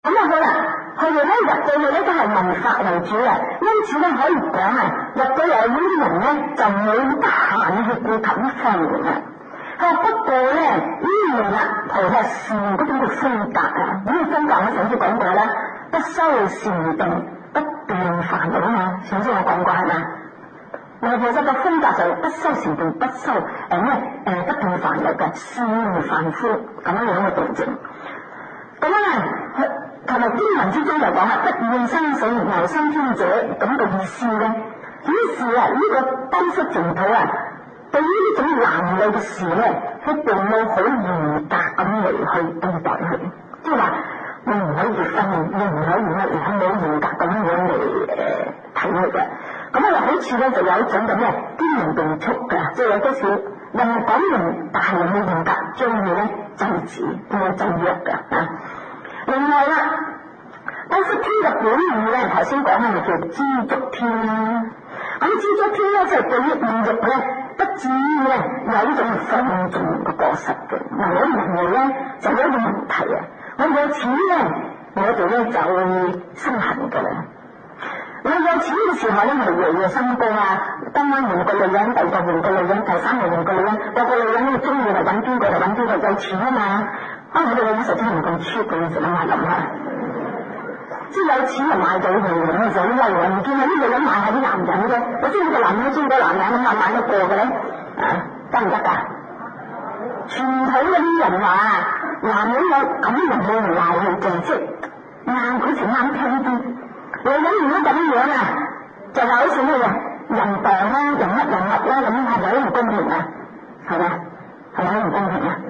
咁好啦，佢哋咧入到去咧都係文法為主嘅，因此咧可以講入到嚟呢啲人咧就冇得閒去顧及方面啦。不過咧呢樣啦，菩薩善嗰種嘅風格啊，呢個風格我上次講過啦，不修禪定，不斷煩惱啊嘛，上次我講過係嘛？菩薩嘅風格就不修禪定，不修不斷煩惱嘅善凡夫咁樣嘅動靜。咁啊，同埋經文之中就講不厭生死謀生天者咁嘅意思咧。於是呢個兜率淨土對於呢種男女嘅事咧，佢並冇好嚴格咁嚟去對待佢，即係話你唔可以結婚，你唔可以乜嘢，係冇嚴格咁樣嚟睇佢嘅。咁好似咧就有一種咁嘅天然定速嘅，即係有啲事人講明，但係冇嚴格將佢咧制止，冇制約嘅啊。另外啦，兜率天嘅本意咧，頭先講係咪叫知足天啦？咁知足天咧，即係對於五欲咧，不至於咧有呢種放縱嘅過失嘅。嗱，我人類咧就有一個問題啊，我有錢咧，我哋咧就會生痕噶啦。我有錢嘅時候咧，係夜夜笙歌今晚換個女人，第二個換個女人，第三個換個女人，個個女人咧中意就揾邊個就揾邊個，有錢啊嘛。我哋嘅女人實際係唔咁 cheap 嘅，你諗下。即係有錢就買到佢，咁就好威，唔見有啲女人買下啲男人嘅，我中意個男人，中意個男人咁買得過嘅咧，得唔得㗎？傳統嗰啲人話男人有咁樣冇人鬧佢嘅，即係啱好似啱聽啲。女人如果咁樣就好似咩人病啦、人乜啦，咁係咪好唔公平啊？係咪？係咪好唔公平啊？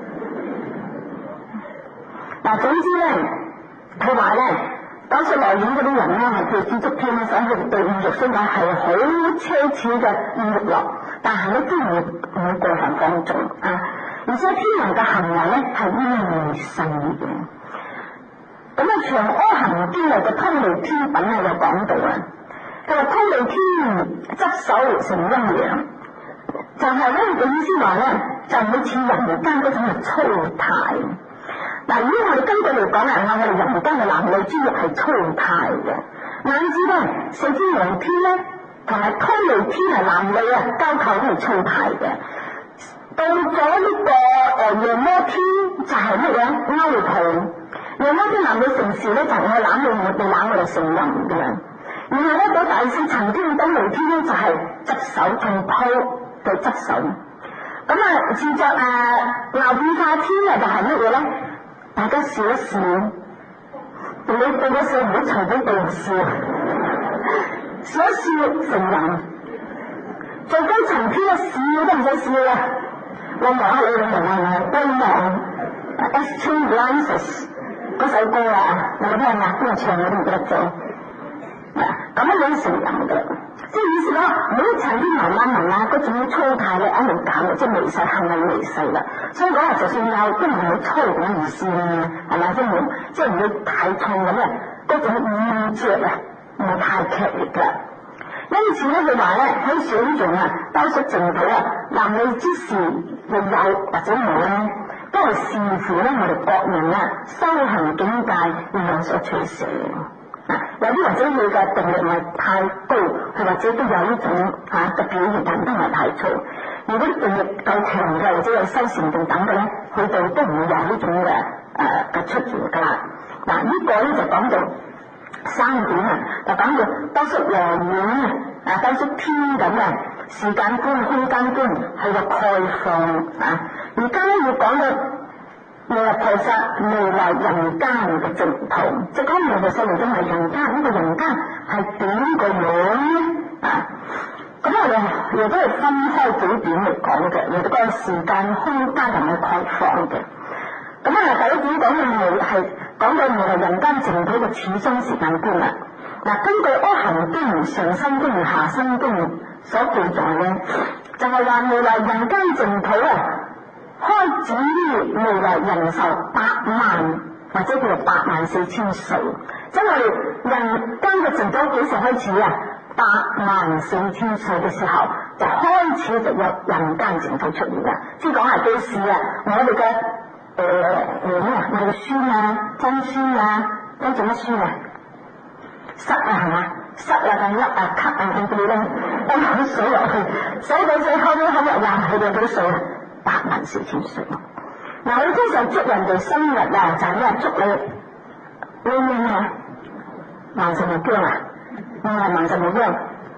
嗱，總之咧，佢話咧，兜率內院嗰啲人咧係叫知足天咧，所以佢對五欲相講係好奢侈嘅五欲樂，但係咧都唔會過分放縱而且天人嘅行為咧係應世嘅。咁長阿含經嘅通利天品有講到佢話通利天執手成陰陽，就係咧個意思話咧，就好似人間嗰種嘅粗態。嗱，如果我哋根據嚟講我哋人間嘅男女之欲係粗態嘅，乃至咧四天王天咧同埋通利天係男女交媾都係粗態嘅。到咗呢個夜摩天就係乜嘢勾抱。夜摩天男女成事咧就係我攬你，我哋攬我哋成人嘅。然後咧到第四層天兜利天咧就係執手仲鋪對執手。咁自作牛變化天就係乜嘢咧？大家笑一笑，你對咗笑唔好隨便對人笑，笑一笑成人。最高層天咧笑都唔使笑啦，我望下你明威望 Extreme Glances 嗰首歌有冇聽邊個唱我都唔記得咗。咁樣成人嘅，即係意思講每一層啲文嗰種粗態咧一路減，即係微細行為微細啦。所以講就算有都唔會粗咁意思啦，係咪？即係唔會太重咁嗰種意著唔係太劇烈㗎。因此咧，佢話咧喺選中兜率淨土男女之事又有或者冇咧，都係視乎咧我哋各人修行境界而有所取捨。有啲或者佢嘅定力唔係太高，佢或者都有呢種嘅表現，但都唔係太粗。如果定力夠強嘅，或者有修禪定等嘅咧，佢哋都唔會有呢種嘅出現㗎啦。嗱，呢個咧就講到三點就講到兜率內院兜率天咁時間觀、空間觀係個概況而家咧要講到彌勒菩薩未來人間嘅淨土，即係講彌勒菩薩嚟到係人間，呢個人間係點個樣咧咁我哋亦都係分開幾點嚟講嘅，亦都講時間、空間同埋概況嘅。咁第一點講嘅係講到彌勒人間淨土嘅始終時間觀啦。根據阿含經、上生經、下生經所記載咧，就係話彌勒人間淨土開始於未來人壽8萬或者叫做84000歲，即係我哋人間嘅淨土幾時開始84000歲嘅時候就開始就有人間淨土出現啦。先講下幾時我哋嘅我哋嘅孫曾孫咁做乜酸啊？塞啊係嘛？塞啊就甩啊咳啊咁啲咧，倒啲水落去，水到最後都喺入去到啲水84000水。嗱，我經常祝人哋生日啊，就係因為祝你咩萬壽無疆啊，唔係萬壽無疆，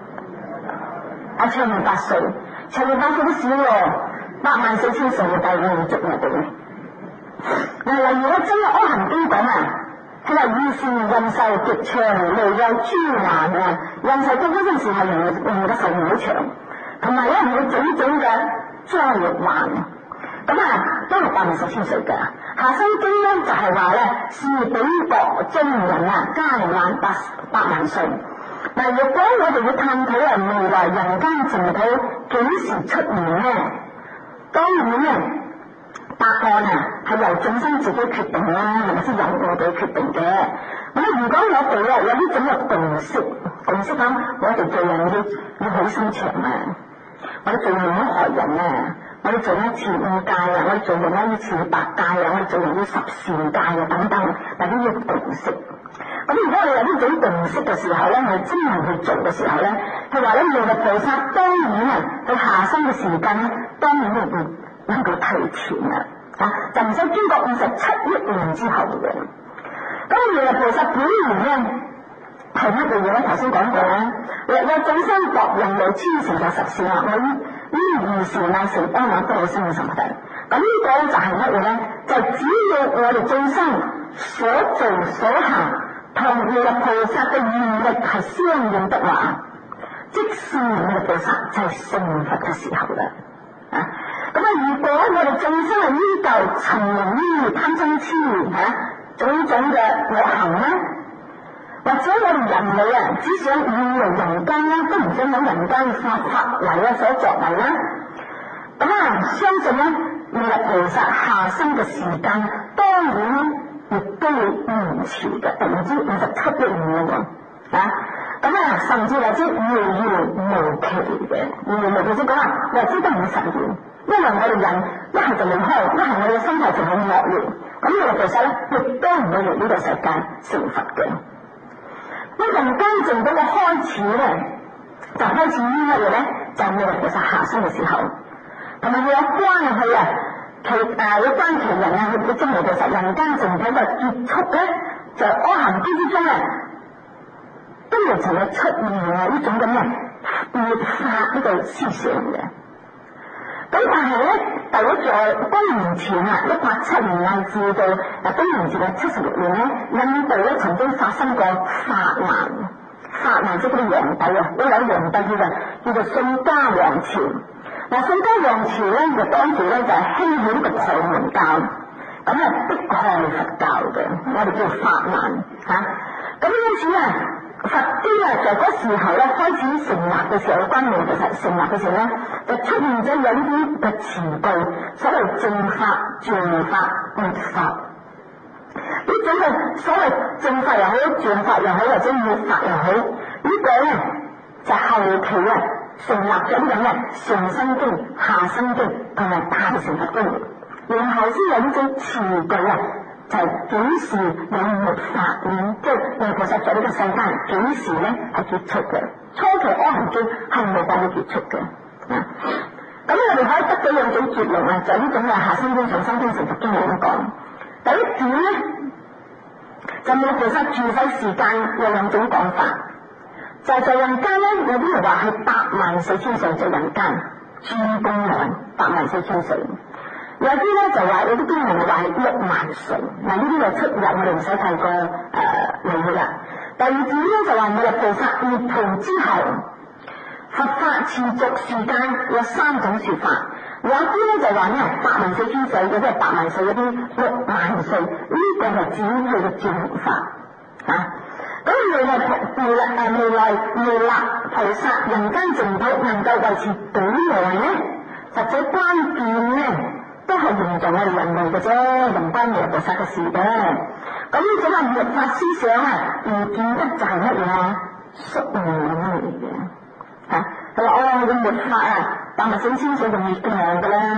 長命百歲，長命百歲都少喎，84000歲嘅大我祝我哋。嗱，例如咧《真阿含經》講啊。佢話以前人壽極長，無有諸難啊！人壽到嗰陣時係人嘅壽命好長，同埋咧冇種種嘅災患。咁都係84000歲㗎。下生經咧就係話咧，是彼國眾人啊，皆患8萬歲。嗱，如果我哋要探討未來人間淨土幾時出現咧，當然咧。答案係由眾生自己決定啦，係咪先由我哋決定嘅？咁如果我哋有呢種嘅共識咁，我哋做人要好心腸啊！我哋做人唔好害人啊！我哋做一次5戒啊，我哋做人要持8戒啊，我哋做人要10善戒啊等等，大家要共識。咁如果我哋有呢種共識嘅時候咧，我哋真係去做嘅時候咧，佢話咧彌勒菩薩當然啊，佢下生嘅時間咧，當然會能夠提前啦，就唔使經過57億年之後嘅。咁彌勒菩薩本源咧係乜嘢咧？頭先講過啦，若有眾生度人類千成就10善啦，我於二時乃成阿耨多羅三藐三菩提。咁呢個就係乜嘢咧？就只要我哋眾生所做所行同彌勒菩薩嘅願力係相應的話，即使彌勒菩薩就係成佛嘅時候啦。咁如果我哋眾生係依舊沉迷於貪嗔痴種種嘅惡行啦，或者我哋人類啊，只想遠離人間啦，都唔想喺人間發為所作為啦。咁相信咧，彌勒菩薩下生嘅時間，當然亦都會延遲嘅，唔知57億年喎。甚至或者遙遙無期嘅，遙遙無期先講話，或者都唔會實現。因為我哋人一係就離開，一係我哋嘅身體仲係惡劣，咁彌勒菩薩咧亦都唔會嚟呢個世界成佛嘅。咁人間淨土嘅開始咧，就開始於乜嘢咧？就係彌勒菩薩下生嘅時候，同埋佢有關係啊，有關其人啊，去證彌勒菩薩人間淨土嘅結束咧，就阿含經之中咧，都未曾有出現呢種咁嘅滅法呢個思想嘅。咁但係咧，大約在公元前187年乃至到公元前嘅76年咧，印度咧曾經發生過法難。法難即係嗰啲皇帝啊，有皇帝叫做信家王朝。信家王朝咧就當時咧就係興起呢個婆門教，咁迫害佛教嘅，我哋叫法難嚇。咁因此佛經在嗰時候咧開始成立嘅時候，關於其實成立嘅時候咧，就出現咗有呢啲嘅詞句，所謂正法、像法、滅法。呢種嘅所謂正法又好、像法又好，或者滅法又好，呢個咧就後期成立咗呢種上生經、下生經同埋大乘佛經，然後先有呢種詞句就幾時有滅法，即係彌勒菩薩在呢個世間幾時咧係結束嘅？初期阿含經係冇辦法結束嘅。咁我哋可以得到兩種結論就呢種下生經、上生經、成佛經嚟講。第一點咧，就彌勒菩薩住世時間有兩種講法，就在人間咧，有啲人話係84000歲在人間住公內84000歲。有啲咧就話有啲經文話係6萬歲，呢啲就出入我哋唔使太過理佢啦。第二點咧就話彌勒菩薩滅度之後，佛法持續時間有3種說法。有啲咧就話84000歲，有啲係8萬歲，有啲6萬歲，呢個係指佢嘅正法咁彌勒菩薩人間淨土能夠維持幾耐咧？實際關鍵咧都係用在我哋人類嘅啫，唔關彌勒菩薩嘅事嘅。咁呢種滅法思想唔見得就係乜嘢宿命嚟嘅。佢話我嘅滅法84000歲就滅嘅㗎啦，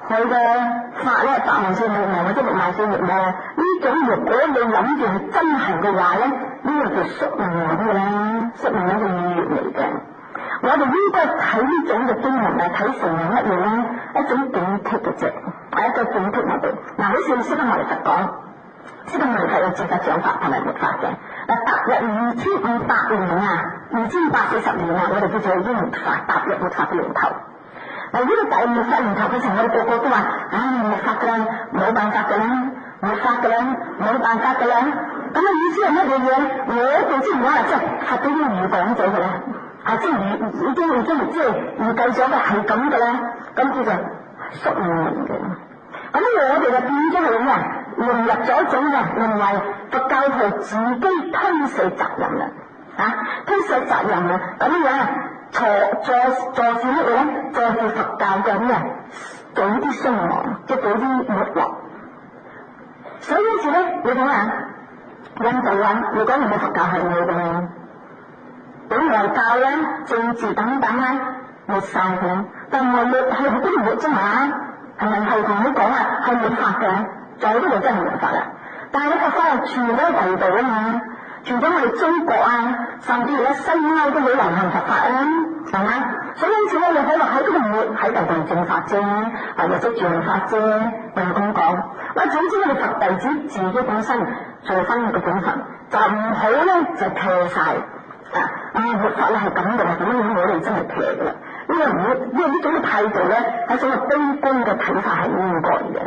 佢嘅法咧白無性欲望或者六萬性欲望呢種，如果你諗住係真係嘅話咧，呢個叫宿命嘅啦，宿命一個意願嚟嘅。我哋應該睇呢種嘅經文係睇成為乜嘢咧？一種警惕嘅啫，係一個警惕我哋。嗱，好似釋迦牟尼佛講，釋迦牟尼佛有正法、獎法同埋末法嘅。嗱，踏入2500年啊，2840年啊，我哋叫做已經末法，踏入末法嘅年頭。嗱，呢個第末法年頭嘅時候，我哋個個都話：末法㗎啦，冇辦法㗎啦，末法㗎啦，冇辦法㗎啦。咁嘅意思係乜嘢嘢？我哋知唔知啊？即係佛都已經預講咗㗎啦。即係已經即係預計咗嘅係咁嘅啦，咁叫做宿命嘅。咁我哋就變咗係咩啊？融入咗一種嘅認為佛教徒自己推卸責任啦，推卸責任啊！咁樣坐視乜嘢咧？坐視佛教嘅咩？早啲衰亡，即係早啲沒落。所以因此咧，你睇下印度啊，如果唔係佛教係冇嘅。咁外教咧、政治等等咧，滅晒佢，但係滅係嗰啲滅啫嘛，係咪係同你講啊？係滅法嘅，仲有啲嘢真係滅法啦。但係呢個法係傳咗喺第二度啊嘛，傳咗我哋中國啊，甚至而家西歐都好流行佛法啊，係嘛？所以因此咧，你可以話喺呢個滅喺第度正法啫，或者轉法啫，我係咁講。喂，總之我哋佛弟子自己本身做翻個本分，就唔好咧就撇晒。活法咧係咁嘅，咁樣我哋真係撇嘅啦。因為呢種嘅態度咧，係一種悲觀嘅睇法係應該嘅。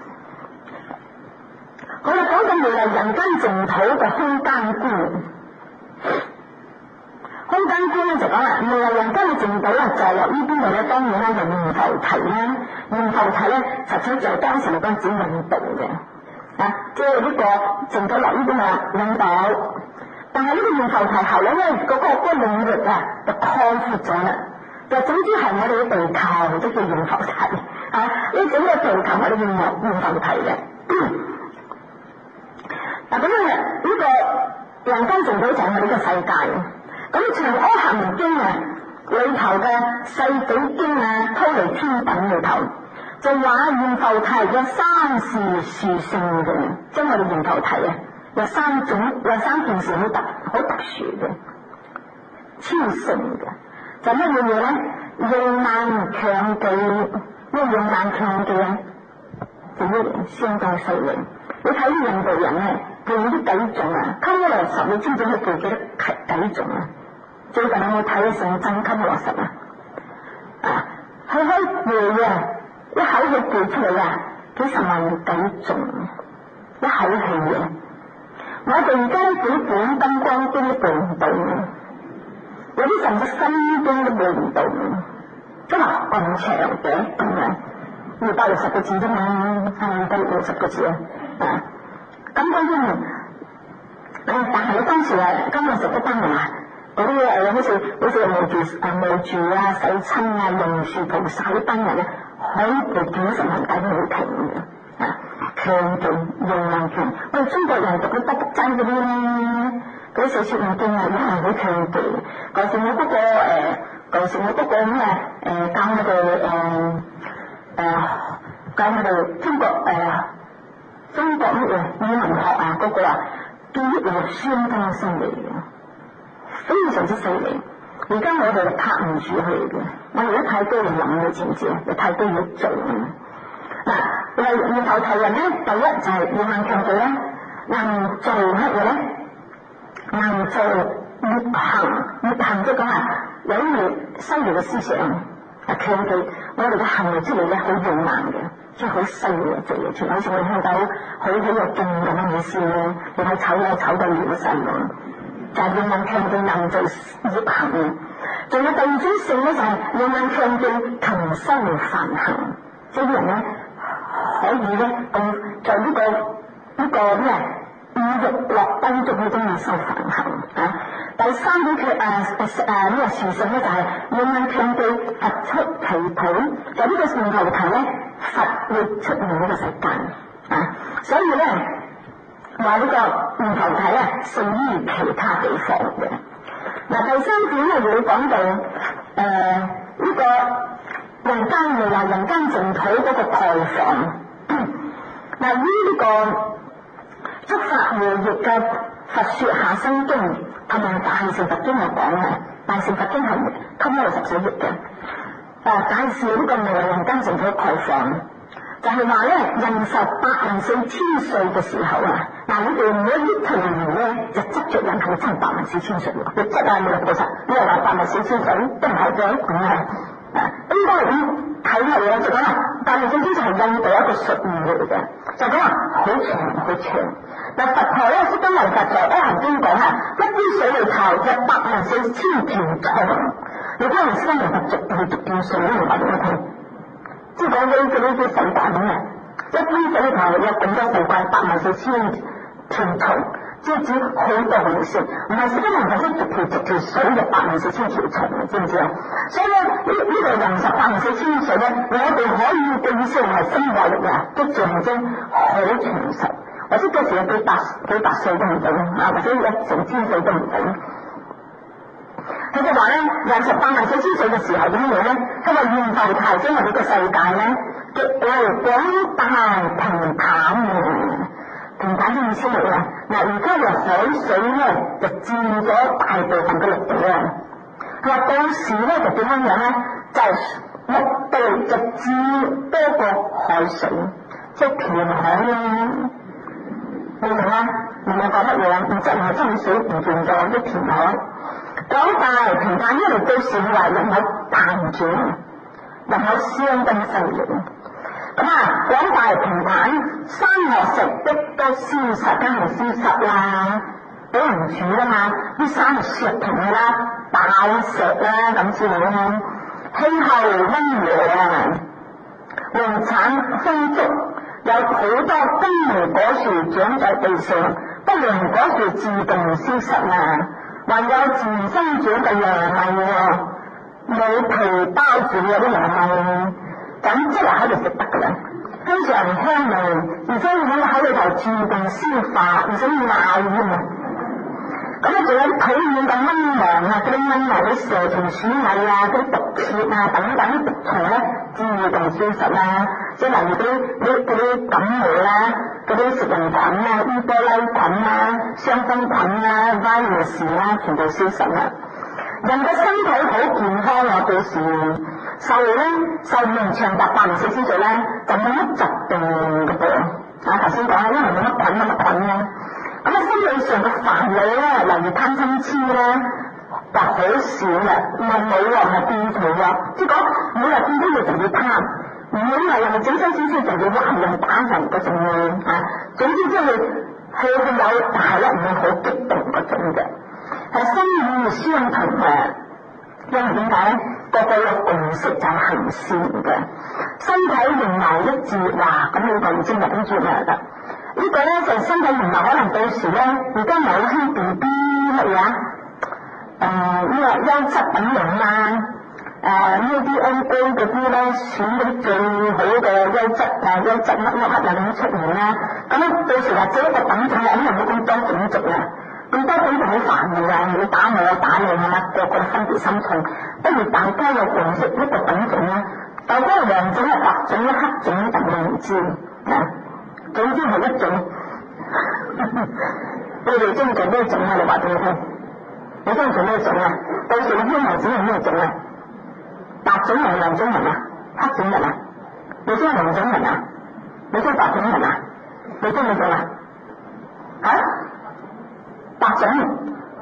好啦，講緊未來人間淨土嘅空間觀。空間觀咧就講啦，未來人間嘅淨土啊，就由呢邊度咧，當然啦，就念浮提啦。念浮提咧，實際就係當時嚟講指印度嘅，即係呢個淨土落呢邊啊，印度。但係呢個念浮提後咧，因為嗰個領域啊就擴闊咗啦，就總之係我哋嘅地球都叫念浮提呢整個地球我哋叫念浮提嘅。嗱咁樣呢個人間淨土就係我哋嘅世界。咁長阿含經啊裏頭嘅世紀經啊忉利天品裏頭就話念浮提嘅三事殊勝嘅，即係我哋念浮提啊。有三件事好特殊嘅，超勝嘅，就乜嘢嘢咧？用難強記，咩用難強記啊？就咩相當犀利。你睇啲印度人咧，記啲偈頌啊，溝咗落實，你知唔知佢記幾多偈頌啊？最近有冇睇聖真溝落實啊？佢可以背啊，一口氣背出嚟啊，幾十萬偈頌，一口氣啊！我哋而家呢幾本金剛經都背唔到，有啲甚至心經都背唔到，真係咁長嘅咁樣，260個字啫嘛，260個字啊！金剛經但係你當時今日食得翻啊，嗰啲好似無住啊、洗親啊、龍樹菩薩啲班人咧，可以背幾十萬偈都冇停嘅。強勁用難強，我哋中國人讀啲筆真嗰啲咧，嗰啲四書五經啊，都係好強勁。舊時我嗰個咁教我哋中國乜嘢語文學啊嗰個啊，記憶力相當犀利嘅，非常之犀利。而家我哋拍唔住佢嘅，我哋而家太多嘢諗，你知唔知啊？有太多嘢做。嗱，念浮提人咧，第一就係要能強記啦，能做乜嘢咧？能做滅行即係講有啲西洋嘅思想強記，我哋嘅行為出嚟咧好勇猛嘅，即係好犀利嘅做嘢出嚟，好似我哋聽到好有勁咁嘅意思咧，你睇醜咧醜到了世喎，就係要能強記能做滅行。仲有第二種性咧，就係要能強記勤修梵行，即係啲人咧。可以咧，在呢個咩五欲樂當中都要修梵行啊！第三種呢個殊勝咧就係要能強記佛出其土，就呢個念浮提咧，佛會出現呢個世界啊！所以咧話呢個念浮提啊，勝於其他地方嘅。嗱，第三點咧會講到呢個人間又話人間淨土嗰個概房。嗱，呢個觸法會譯嘅佛說下生經同埋大乘佛經有講嘅，大乘佛經係通咗14譯嘅。介紹呢個未來人間淨土概房，就係話咧，人壽84000歲嘅時候啊，嗱，你哋每一條人咧就執着人口真84000歲喎，你執啊你又其實你又話84000歲都唔係嘅，應該係咁睇落嚟就講啦，84000歲係印度一個術語嚟嘅，就講話好長好長。嗱，佛陀咧釋迦牟尼佛在《阿含經》講啊，一杯水裏頭有84000條蟲。你聽人釋迦牟尼佛逐條水嚟話俾我聽，即係講嗰啲世界咁啊，一杯水裏頭有咁多世界84000條蟲，即係指好多好少，唔係釋迦牟尼佛逐條水就84000條蟲，知唔知啊？所以咧呢個人壽84000歲咧，我哋可以嘅意思係生活力啊，都象徵好長壽，或者嗰時有幾百歲都唔定啊，或者成千歲都唔定。佢就話咧，人壽84000歲嘅時候點樣咧？佢話現浮提升我哋個世界咧，極為廣大平坦嘅。平坦嘅意思嚟啊！嗱，而家嘅海水咧就佔咗大部分嘅陸地啊。佢話到時咧就點樣樣咧？就陸地就佔多過海水，即係填海啦。你明啦？明白講乜嘢？唔係真水唔見咗，即係填海。廣大平坦，因為到時話人口膨脹，人口相當犀利。咁啊，廣大平坦，山河石壁都消失，梗係消失啦，俾人住啦嘛，啲山係石平噶啦，大石啦咁之類啦。氣候溫和啊，農產豐足，有好多冬梅果樹長在地上，不容果樹自動消失啊。還有自然生長嘅楊米喎，冇皮包住嗰啲楊米，咁即係喺度食得噶啦，非常香味，而且喺口裏頭自動消化，唔使咬添啊！咁啊，仲有啲討厭嘅蚊虻啊，嗰啲蚊虻、啲蛇蟲鼠蟻啊、嗰啲毒蠍啊等等毒蟲咧，自動消失啦。即係例如嗰啲感冒啦、嗰啲食人菌啊、伊波拉菌啊、傷風菌啊、virus啊，全部消失啦。人嘅身體好健康啊，到時壽命長達84000歲咧，就冇乜疾病嘅噃。頭先講因為冇乜菌啊。咁啊，身體上嘅煩惱咧，例如貪嗔痴咧，就好少啦，唔係冇啊，唔係變態啊，即係講每日見到嘢就要貪，唔係人哋整身少少就要鬧人打人嗰種啊，總之即係佢有，但係咧唔係好激動嗰種嘅，係心意相同嘅，因為點解咧？個個有共識就係行善嘅，身體形貌一致，哇！咁你就唔知諗住咩啦。呢個咧就身體形貌可能到時咧，而家某啲 BB 乜嘢呢個優質品種啦，UDNA 嗰啲咧選嗰啲最好嘅優質乜又咁出現啦。咁到時或者一個品種可能冇咁多種族啊，咁多種族好煩嘅啊，你打我打你係嘛，個個分別心重，不如大家有共識一個品種啦，大家係黃種、白種、黑種等等唔知啊。總之係一種，你哋中意做咩種啊？你話俾我聽，你中意做咩種啊？到時你希望種係咩種啊？白種人、黃種人啊？黑種人啊？你中意黃種人啊？你中意白種人啊？你中意種啊？白種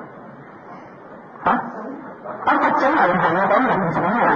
白種人係我講人種啊！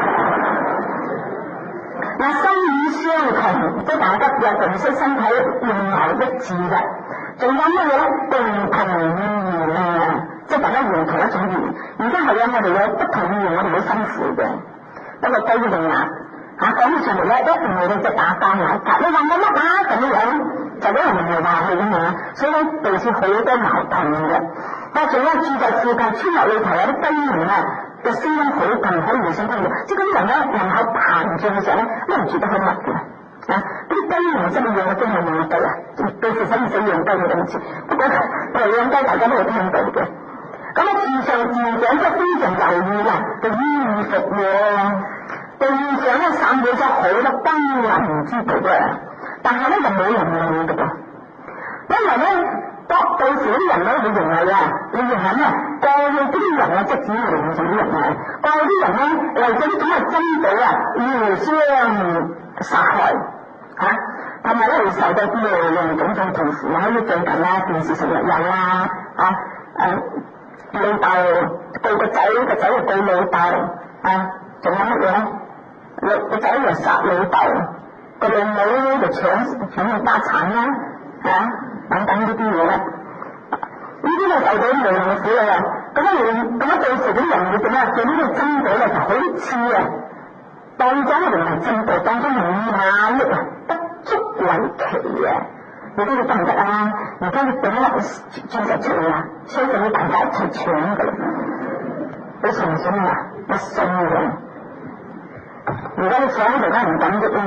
嗱，心意相同，即係大家有共識，身體形貌一致嘅，仲有乜嘢咧？共同語言啊，即係大家用同一種語言。而家係啊，我哋有不同語言，我哋好辛苦嘅。不過低定啊，講起上嚟咧，一定係你隻打翻嚟㗎。你話我乜啊？咁樣就俾人哋話你㗎嘛，所以咧導致好多矛盾嘅。但係仲有住在附近村落裏頭有啲居民啊。個聲音好近，可以互相聽到，即係嗰啲人咧人口膨脹嘅時候咧，都唔住得好密嘅。啲雞唔知你養嘅真係養雞啊，到時使唔使養雞我都唔知。不過我哋養雞大家都會聽到嘅。咁啊，自上自長即係非常留意啦，就依服喎。 地上咧散佈咗好多金銀之寶啊，但係咧就冇人領嘅噃，因為咧到時啲人咧會認為啊，你認為咩？過去嗰啲人啊，即係指靈上啲人啊，過去啲人咧為咗啲咁嘅珍寶啊，互相殺害嚇，同埋咧會受到啲種種痛苦，喺啲最近啦，電視上日有啦老豆告個仔，個仔又告老豆仲有乜嘢咧？個仔又殺老豆，個老母就搶佢家產啦等等呢啲嘢啦。呢啲就受到無能嘅苦啦。咁到時啲人會點啊？對呢個珍寶咧就好似當咗佢唔係珍寶，當咗5億不足為奇啊！你知道得唔得啊？而家你整粒鑽石出嚟啊，相信你大家一齊搶噶啦！你信唔信啊？我信嘅。而家你搶嚟都唔敢喐啦。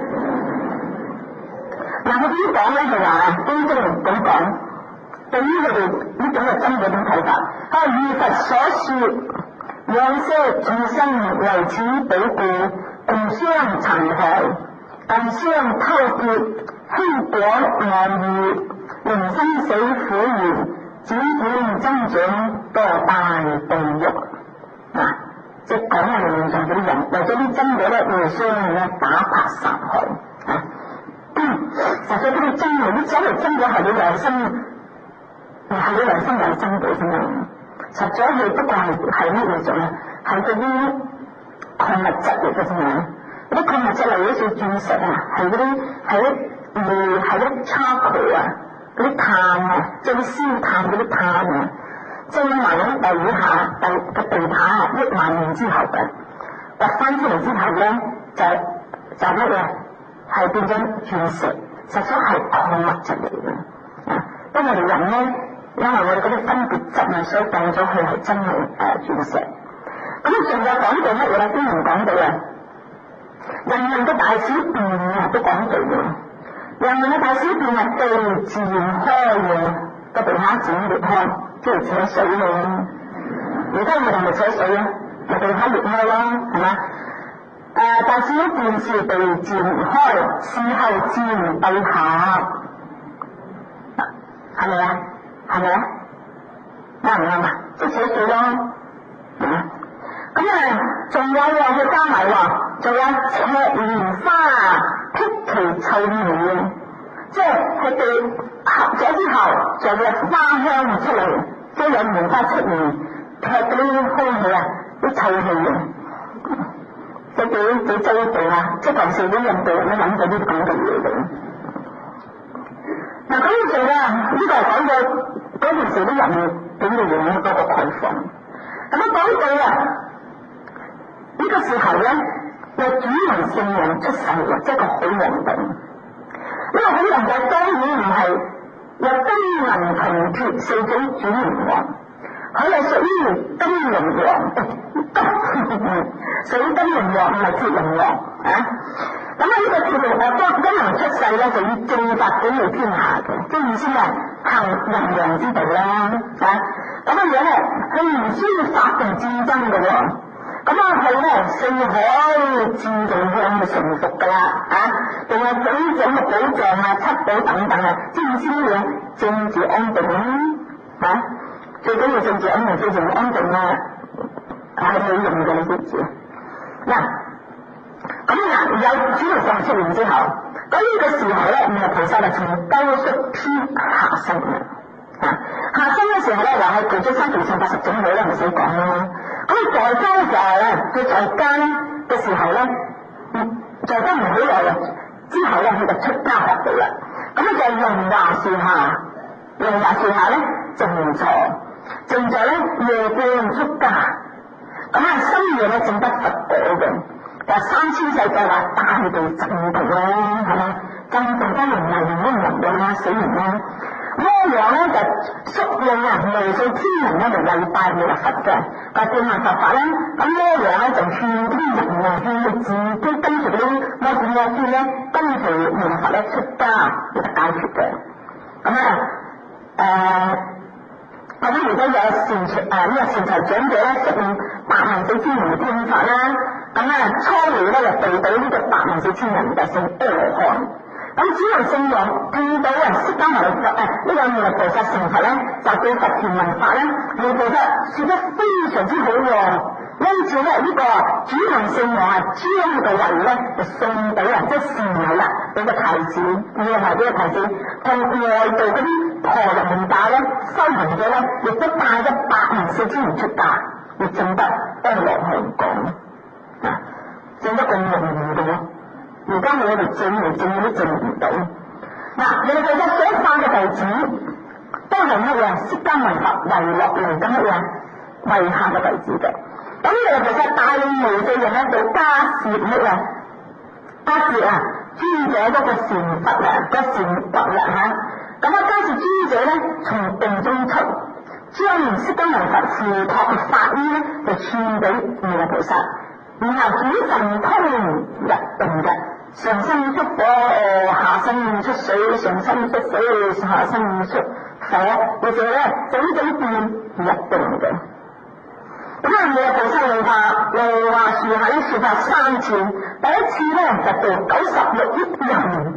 佢點講咧？就話經中咁講，對於佢哋呢種嘅真嘅點睇法？如佛所說，往昔眾生為此寶故，共相殘害，共相偷竊，輕果惡業，令生死苦緣，漸漸增長墮大地獄。即係講我哋現上嗰啲人為咗啲真嘅咧，互相咧打拍殺害實際嗰啲真嘅，啲所謂真嘅係你良心，係你良心有真寶先啦。實在佢不過係乜嘢做咧？係嗰啲礦物質嚟嘅啫嘛。嗰啲礦物質例如好似鑽石係嗰啲係啲charcoal嗰啲碳即係啲燒炭嗰啲碳蒸埋喺地下個地下1萬年之後嘅掘翻出嚟之後咧，就乜嘢？係變咗鑽石，實在係礦物質嚟嘅。因為我哋人咧，因為我哋嗰啲分別質所以當咗佢係真係鑽石。咁仲有講到乜嘢咧？經文講到人民嘅大小便都講到嘅。人民嘅大小便係地自然開嘅，個地下自然裂開，即係扯水咯。而家我哋咪扯水啊，咪地下裂開咯，係嘛？大小便是地自然開，事後自然閉合，係咪啊？係咪啊？啱唔啱啊？即係扯水咯，咁仲有佢加埋仲有赤蓮花辟其臭味，即係被合咗之後，就有花香出嚟，即係有蓮花出現，劈嗰啲空氣啲臭氣佢幾周地即係平時啲印度人都諗到呢啲咁嘅嘢嘅。咁做呢個係講到嗰件事啲人點嘅樣嗰個概況。咁講到呢個時候咧，有主人聖人出世喎，即係個好皇帝。呢個好皇帝當然唔係有金銀銅鐵4種主人王，佢係屬於金龍王，屬於金龍王唔係鐵龍王咁呢個鐵龍王金龍出世咧，就要正法管理天下嘅，即係意思行仁良之道啦咁樣咧，佢唔需要發動戰爭嘅喎。佢咧4海戰定向就成熟噶啦仲有種種嘅保障七寶等等即係意思乜嘢？政治安定最緊要政治安定，最重要安定係冇用嘅，你知唔知有主人上出現之後，咁呢個時候咧，唔係菩薩係從兜率天下生下生嘅時候咧，話係具足3條80種類咧，唔使講啦。咁在家嘅時候咧，佢在家嘅時候咧，在家唔好耐之後咧，佢就出家學道啦。咁就龍華樹下，龍華樹下咧靜坐，靜坐咧夜半出家。深夜咧證得佛果嘅。3000世界話大地震動啦，係嘛？震動得人人死人啦。魔王咧就率領無數天人咧嚟禮拜彌勒佛嘅，但係佛法咧，咁魔王咧就勸啲人勸佢自己跟住嗰啲魔天咧，跟住彌勒佛咧出家，要得解決嘅。如果有善財長者咧，率領84000人嚟聽法啦。 咁啊初年咧就避到呢個84000人就姓阿羅漢。咁只能聖王見到釋迦牟尼佛呢個彌勒菩薩成佛咧，就對佛傳聞法咧，彌勒菩薩說得非常之好喎。因此咧呢個主能聖王將個位咧就送俾人，即係禪位啦，俾個太子，要埋俾個太子同外道嗰啲婆羅門教咧修行者咧，亦都帶咗84000人出家，亦證得阿羅漢果啊，證得咁容易嘅喎。而家我哋證都證唔到。嗱，彌勒菩薩所化嘅弟子都係乜嘢？釋迦牟尼佛遺落嚟嘅乜嘢？遺下嘅弟子嘅。咁彌勒菩薩帶領無數人咧做迦葉乜嘢？迦葉啊，尊者嗰個禪佛啊，個禪佛啦嚇。咁啊，迦葉尊者咧從定中出，將釋迦牟尼佛付託嘅法衣咧就獻俾彌勒菩薩，然後主神通入定嘅。上身出火，下身出水，上身出水，下身出火，或者咧種種變入定嘅。咁啊，彌勒菩薩嚟話樹下啲說法3次，第一次咧就到96億人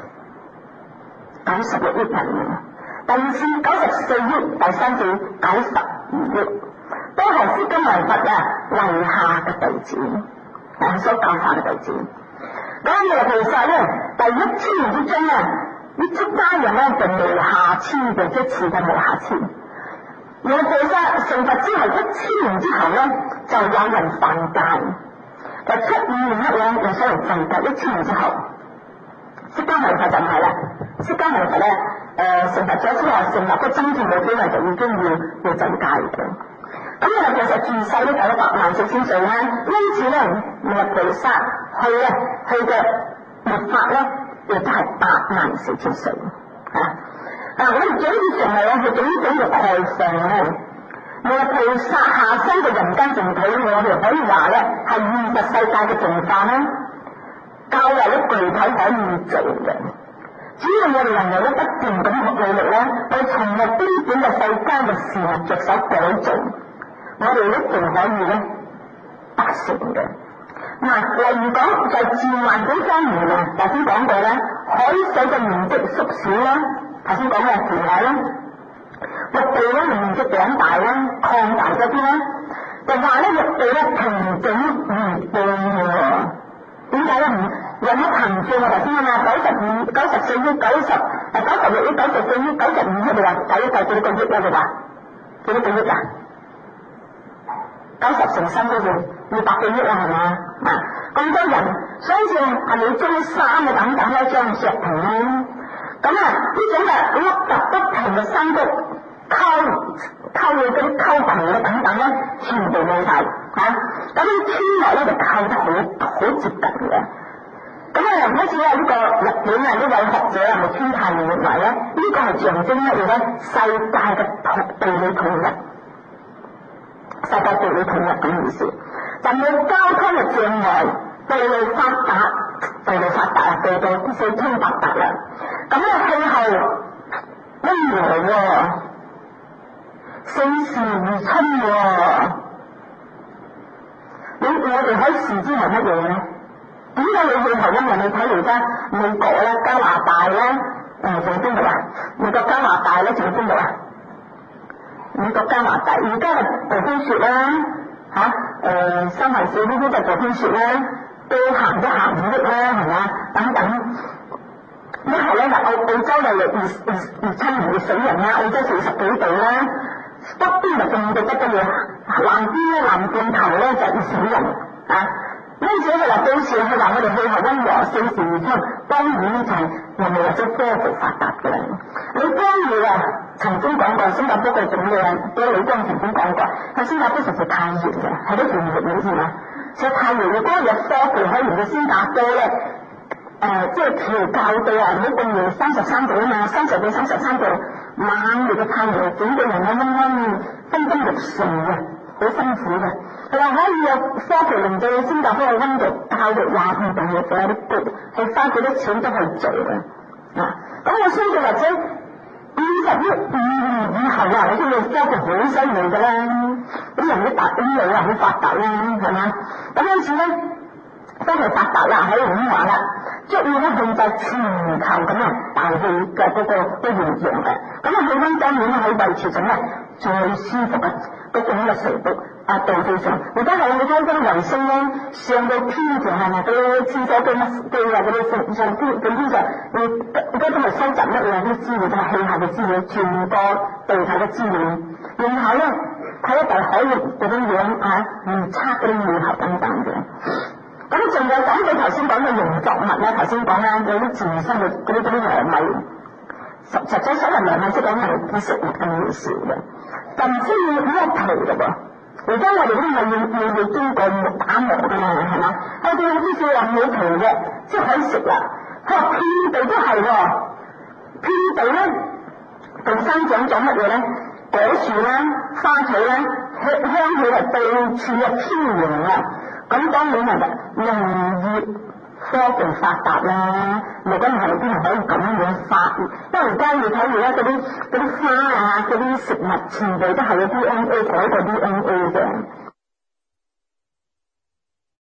，96億人。第二次94億，第三次92億，都係釋迦牟尼佛遺下嘅弟子，係所教化嘅弟子。咁彌勒菩薩咧，第1000年之中呢出家人咧就無下千嘅，即係次就無下千。彌勒菩薩成佛之後1000年之後咧，就有人犯戒，就75年乜嘢？有所謂犯戒1000年之後，釋迦牟尼佛就唔係啦。釋迦牟尼佛咧，成佛咗之後成立個真正嘅機會就已經要走戒嘅。咁彌勒菩薩住世都有84000歲啦，因此咧彌勒菩薩去嘅律法咧，亦都係84000歲啊！我哋總結成係佢種種嘅開放咧，彌勒菩薩下生嘅人間淨土，我哋可以話咧係現實世界嘅淨化啦，較為咧具體可以做嘅。只要我哋能夠不斷咁努力咧，去從日基本嘅世間嘅事物着手改造，我哋一定可以咧達成嘅。嗱，例如講在自然環境方面啊，頭先講過咧，海水嘅面積縮小啦，頭先講嘅填海啦，陸地咧面積長大啦，擴大咗啲啦，就話咧陸地咧平整如半喎。點解咧？人嘅膨脹啊，頭先啊嘛，94億、96億、94億、95億，你話計一計幾多個億咧？你話幾多個億啊？90乘3都要200幾億啦，係嘛？咁多人，相信係咪將山嘅等等咧，將石頭咧，咁呢種嘅凹凸不平嘅山谷溝嘅嗰啲溝渠咧等等咧，全部冇晒嚇。咁啲村落咧就溝得好接近嘅。咁好似呢個日本呢位學者係川太郎認為咧，呢個係象徵乜嘢咧？世界嘅地理統一，世界地理統一咁意思，就冇交通嘅障礙，道路發達啊，地道四通八達啦。咁氣候溫和喎，四時如春喎。我哋可以視之為乜嘢咧？點解你氣候溫和？你睇而家美國啦、加拿大啦，仲有邊度啊？美國加拿大咧，仲有邊度啊？美國加拿大而家係暴風雪啦，新圍市呢啲就暴風雪啦，都行5億啦，係嘛？等等。一係咧就澳洲又熱親熱死人啦，澳洲40幾度啦，北邊就凍到不得了，南邊咧南半球咧就熱死人啊！因此佢話到時佢話我哋氣候溫和，四時如春，當然就係人哋或者科技發達嘅啦。李光耀曾經講過，新加坡嘅總理李光曾經講過，喺新加坡實在太熱嘅，係都全熱你知嘛？實在太熱，如果有科技可以令到新加坡咧，即係調校到唔好咁熱33度啊嘛，30到33度，猛烈嘅太陽整到人昏昏欲睡嘅，好辛苦嘅。佢話可以有科技令到新加坡嘅溫度校到25度嘅，仲有啲係花幾多錢都可以做嘅。咁我相信或者 50億以後啊，你知唔知科技好犀利㗎啦？啲人啲腦啊好發達啦，係嘛？咁因此咧，科技發達啦，可以咁話啦，足以咧控制全球咁啊大氣嘅嗰個現象嘅。咁啊氣溫當然可以維持咗咧最舒服嘅嗰種嘅程度度數上。而家係你睇嗰啲衛星咧上到天上係咪嗰啲廁所機啊嗰啲上天上，你嗰啲係收集乜嘢啲資料，都係氣候嘅資料，全個地球嘅資料，然後咧睇一大海域嗰啲樣預測嗰啲氣候等等嘅。咁仲有講到頭先講嘅農作物咧，頭先講啦，有啲自然生活嗰啲糧米，實際所謂糧米即係講係啲食物咁回事嘅，就唔需要剝皮嘅喎。而家我哋啲係要經過打磨㗎嘛，係嘛？我哋有啲少話冇皮嘅，即係可以食啦。佢話遍地都係喎，遍地咧仲生長咗乜嘢咧？果樹啦、花草啦、香氣係到處嘅天然啊！咁當然係農業科技發達啦，而家唔係啲人可以咁樣發，因為而家你睇而家嗰啲花啊、嗰啲食物全部都係有 DNA 改過 DNA 嘅，